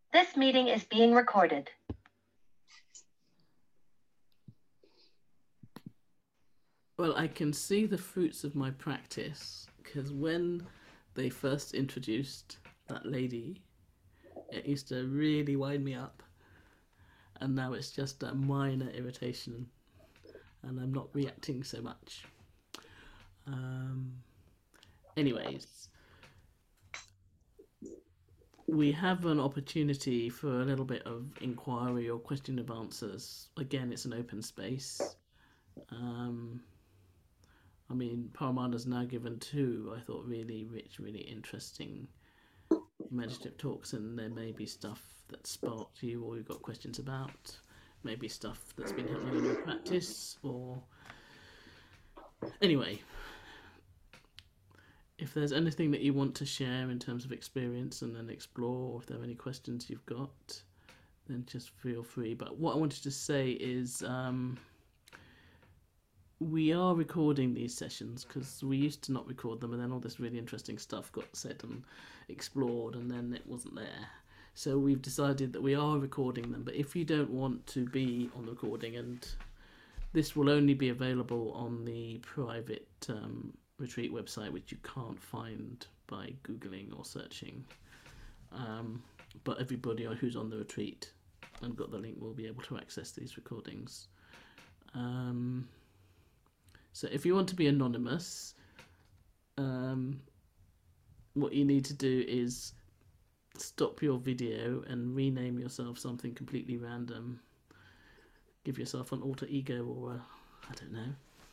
This meeting is being recorded. Well, I can see the fruits of my practice because when they first introduced that lady, it used to really wind me up, and now it's just a minor irritation, and I'm not reacting so much. Um, Anyways, we have an opportunity for a little bit of inquiry or question and answers. Again, it's an open space. Um, I mean, Paramanda's now given two, I thought, really rich, really interesting imaginative talks, and there may be stuff that sparked you or you've got questions about, maybe stuff that's been happening in your practice, or anyway, if there's anything that you want to share in terms of experience and then explore, or if there are any questions you've got, then just feel free. But what I wanted to say is we are recording these sessions because we used to not record them, and then all this really interesting stuff got said and explored, and then it wasn't there. So we've decided that we are recording them. But if you don't want to be on the recording, and this will only be available on the private retreat website, which you can't find by Googling or searching. But everybody who's on the retreat and got the link will be able to access these recordings. So if you want to be anonymous, what you need to do is stop your video and rename yourself something completely random. Give yourself an alter ego or I don't know,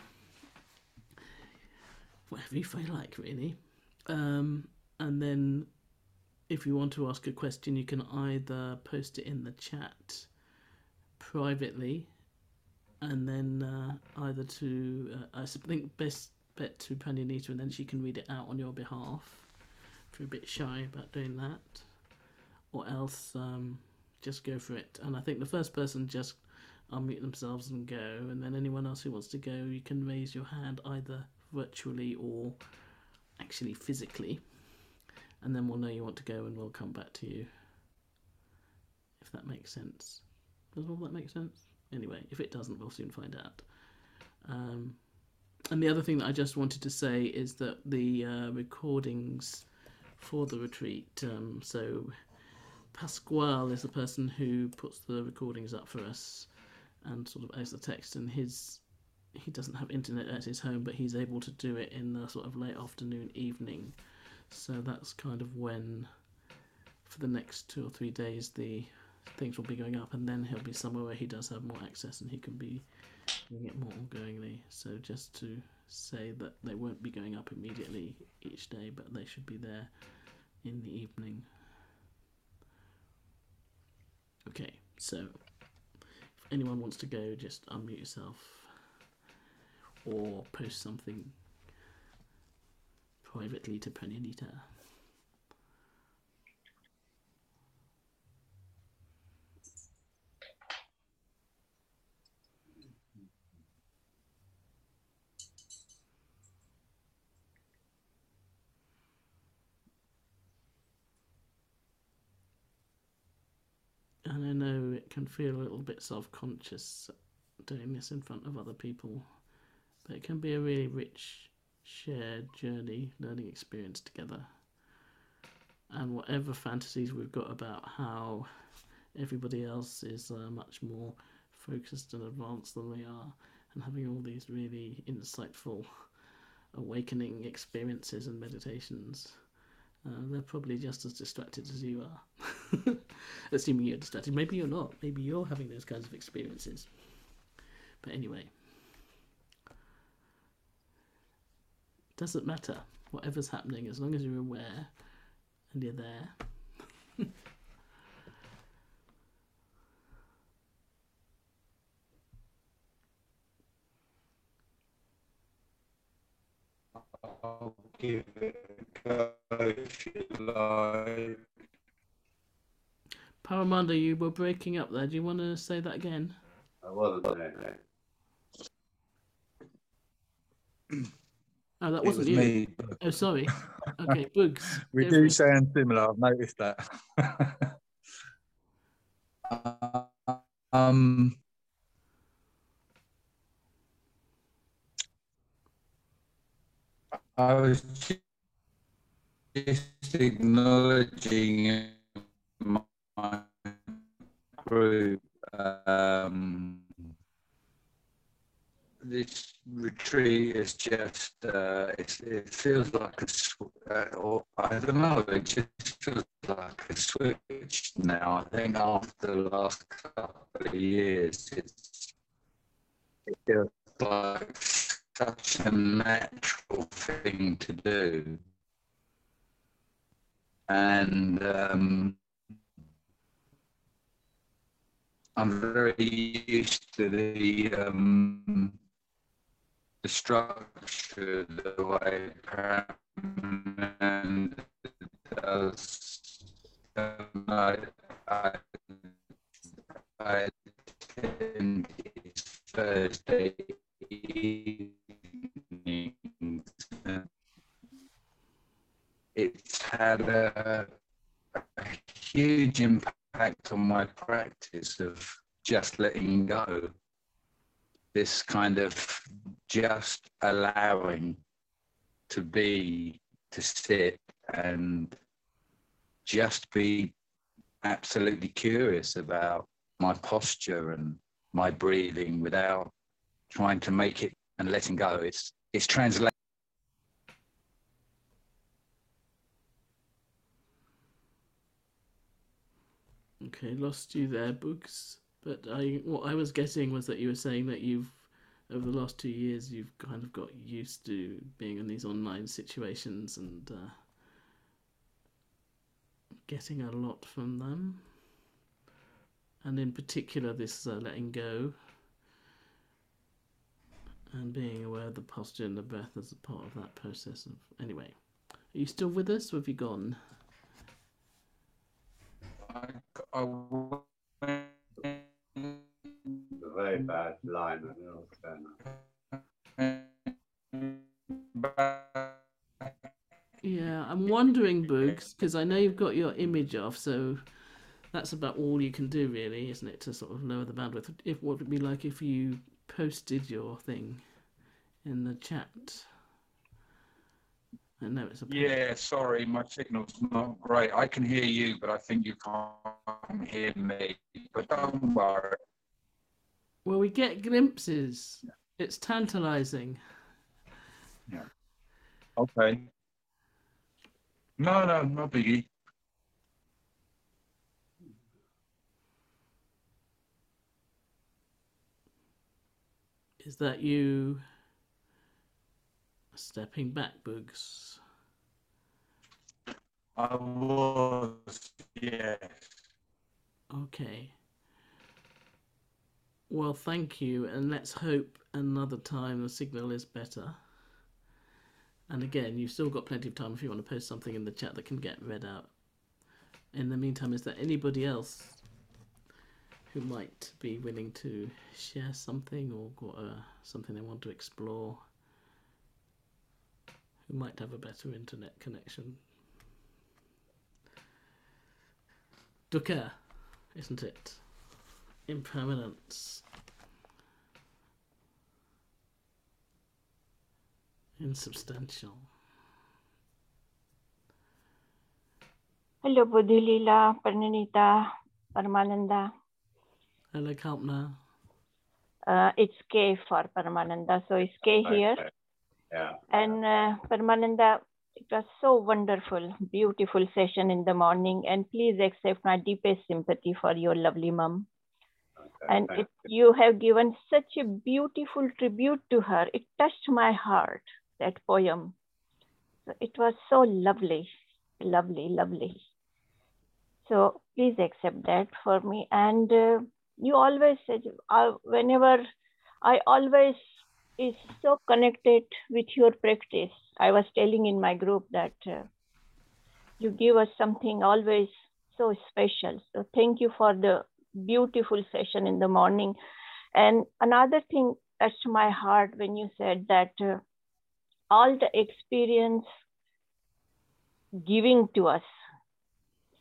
whatever you feel like, really. And then if you want to ask a question, you can either post it in the chat privately, and then either to I think best bet to Pranyanita, and then she can read it out on your behalf if you're a bit shy about doing that, or else just go for it. And I think the first person just unmute themselves and go, and then anyone else who wants to go, you can raise your hand either virtually or actually physically, and then we'll know you want to go and we'll come back to you, if that makes sense. Does all that make sense? Anyway, if it doesn't, we'll soon find out. And the other thing that I just wanted to say is that the recordings for the retreat, so Pasquale is the person who puts the recordings up for us and sort of adds the text, and he doesn't have internet at his home, but he's able to do it in the sort of late afternoon, evening. So that's kind of when, for the next 2 or 3 days, the things will be going up, and then he'll be somewhere where he does have more access and he can be doing it more ongoingly. So just to say that they won't be going up immediately each day, but they should be there in the evening. Okay, so if anyone wants to go, just unmute yourself or post something privately to Pranyanita. And I know it can feel a little bit self-conscious doing this in front of other people, but it can be a really rich shared journey, learning experience together. And whatever fantasies we've got about how everybody else is much more focused and advanced than we are, and having all these really insightful awakening experiences and meditations, they're probably just as distracted as you are. Assuming you're distracted. Maybe you're not. Maybe you're having those kinds of experiences. But anyway, doesn't matter. Whatever's happening, as long as you're aware and you're there. I'll give it a go if you like. Paramanda, you were breaking up there. Do you want to say that again? I wasn't there. Oh, that It wasn't was you. me. Oh, sorry. Okay, Bugs. We go do for it. sound similar. I've noticed that. I was just acknowledging my group. This retreat is just, it feels like or I don't know, it just feels like a switch now. I think after the last couple of years, it feels like such a natural thing to do. And I'm very used to the structure, the way Paramount does. I attend his Thursday evenings. It's had a huge impact on my practice of just letting go. This kind of just allowing to be, to sit and just be absolutely curious about my posture and my breathing without trying to make it and letting go. It's translated. Okay, lost you there, Boogs. But what I was getting was that you were saying that you've, over the last 2 years, you've kind of got used to being in these online situations and getting a lot from them. And in particular, this letting go and being aware of the posture and the breath as a part of that process. Anyway, are you still with us or have you gone? Very bad line. Yeah, I'm wondering, Boogs, because I know you've got your image off, so that's about all you can do, really, isn't it, to sort of lower the bandwidth? What would it be like if you posted your thing in the chat? I know it's a pain. Yeah, sorry, my signal's not great. I can hear you, but I think you can't hear me. But don't worry. Well, we get glimpses. It's tantalizing. Yeah. Okay. No, no biggie. Is that you stepping back, Boogs? I was, yes. Okay. Well, thank you, and let's hope another time the signal is better. And again, you've still got plenty of time if you want to post something in the chat that can get read out. In the meantime, is there anybody else who might be willing to share something or got something they want to explore, who might have a better internet connection? Dukkha, isn't it? Impermanence. Insubstantial. Hello, Bodhilila, Parnanita, Paramananda. Hello, Kalpna. It's K for Paramananda, so it's K here. Okay. Yeah. And Paramananda, it was so wonderful, beautiful session in the morning. And please accept my deepest sympathy for your lovely mom. Okay, And you have given such a beautiful tribute to her. It touched my heart, that poem. So it was so lovely, lovely, lovely. So please accept that for me. And you always said, whenever I always is so connected with your practice. I was telling in my group that you give us something always so special. So thank you for the beautiful session in the morning. And another thing touched my heart when you said that all the experience giving to us,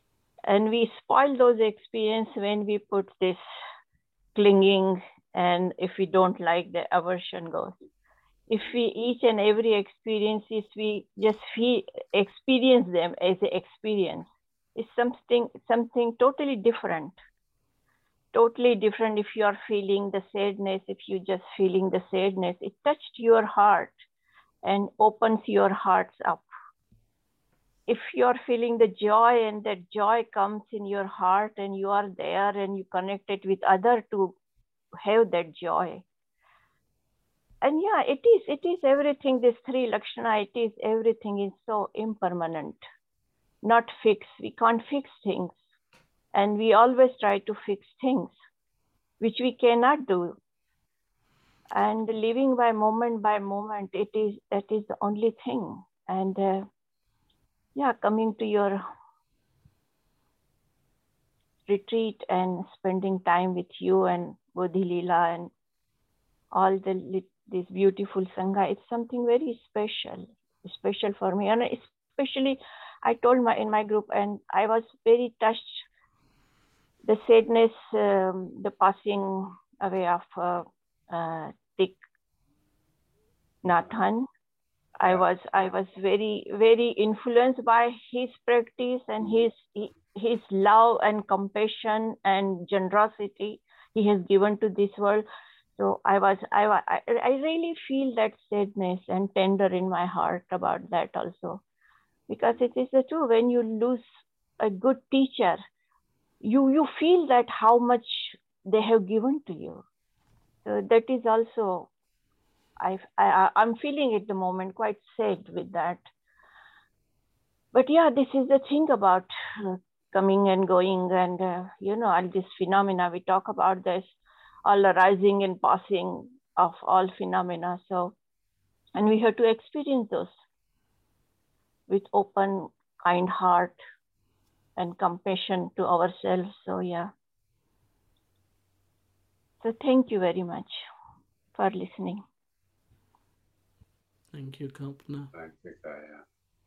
And we spoil those experiences when we put this clinging, and if we don't like, the aversion goes. If we each and every experiences, we just experience them as an experience, it's something totally different. Totally different. If you are feeling the sadness, if you just feeling the sadness, it touched your heart and opens your hearts up. If you are feeling the joy and that joy comes in your heart and you are there and you connect it with other to have that joy. And yeah, it is everything, this three Lakshana, it is everything is so impermanent, not fixed. We can't fix things. And we always try to fix things, which we cannot do. And living by moment, that is the only thing. And yeah, coming to your retreat and spending time with you and Bodhi Leela and all this beautiful Sangha, it's something very special for me. And especially, I told in my group, and I was very touched, the sadness, the passing away of Thich Nhat Hanh. I was very, very influenced by his practice and his love and compassion and generosity he has given to this world. So I really feel that sadness and tender in my heart about that also, because it is the truth. When you lose a good teacher, you feel that how much they have given to you. So that is also, I'm feeling at the moment quite sad with that. But yeah, this is the thing about coming and going, and all these phenomena. We talk about this, all arising and passing of all phenomena. So, and we have to experience those with open, kind heart and compassion to ourselves. So yeah. So thank you very much for listening. Thank you, Kalpana. Thank you, Kaya.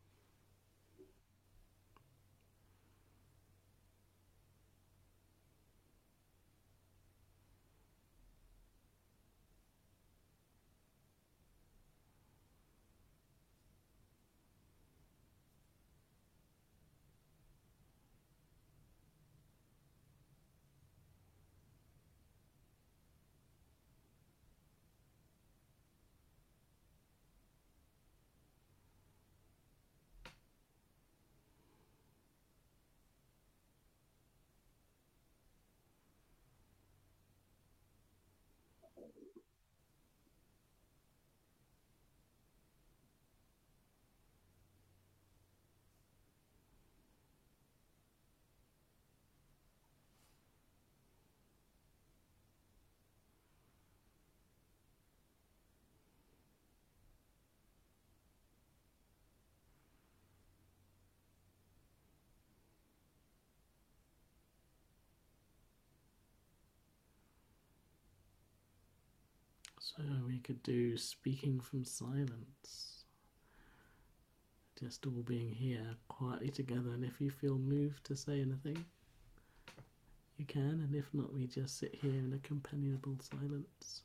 So we could do speaking from silence. Just all being here quietly together, and if you feel moved to say anything, you can, and if not, we just sit here in a companionable silence.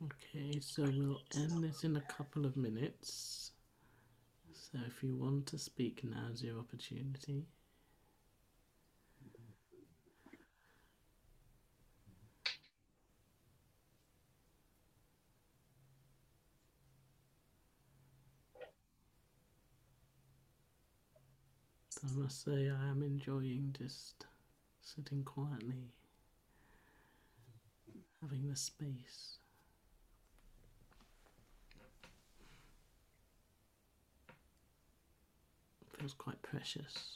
Okay, so we'll end this in a couple of minutes. So if you want to speak, now's your opportunity. I must say I am enjoying just sitting quietly, having the space. It feels quite precious.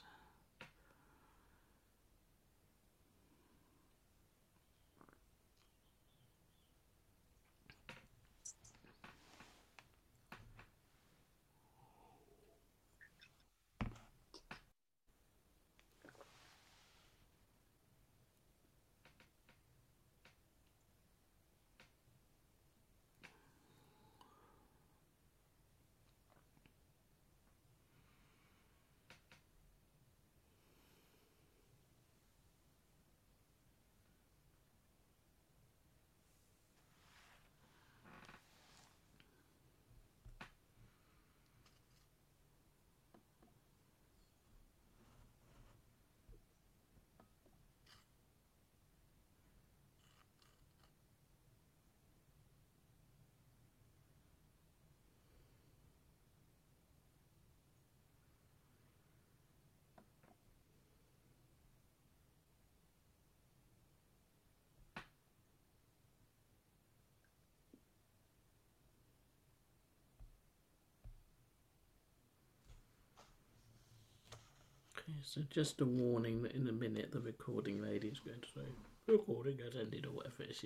Okay, so just a warning that in a minute the recording lady is going to say, recording has ended or whatever it is.